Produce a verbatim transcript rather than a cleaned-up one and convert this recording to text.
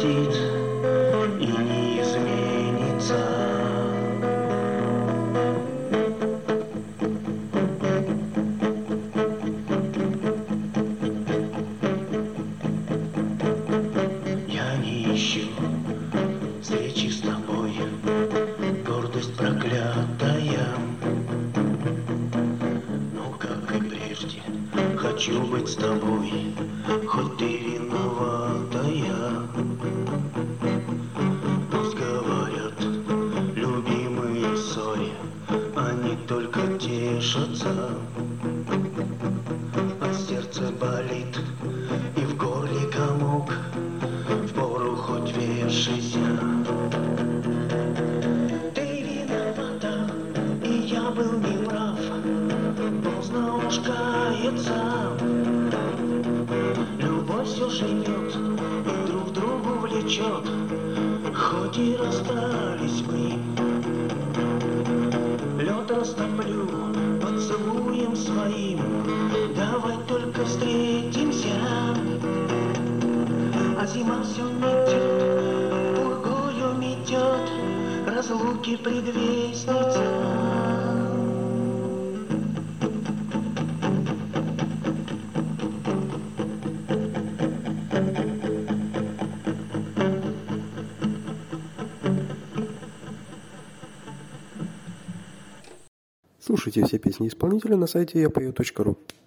простит и не изменится. Я не ищу встречи с тобой, гордость проклятая. Но как и прежде, хочу быть с тобой, хоть ты виноватая. Пусть говорят, любимые ссоре, они только тешатся. А сердце болит и в горле комок, впору хоть вешайся. Ты виновата, и я был неправ, поздно уж каяться. Любовь все живет и друг другу влечет, хоть и расстались мы. Лед растоплю поцелуем своим, давай только встретимся. А зима все метет, пургою метет, разлуки предвестница. Слушайте все песни исполнителя на сайте я пою точка ру.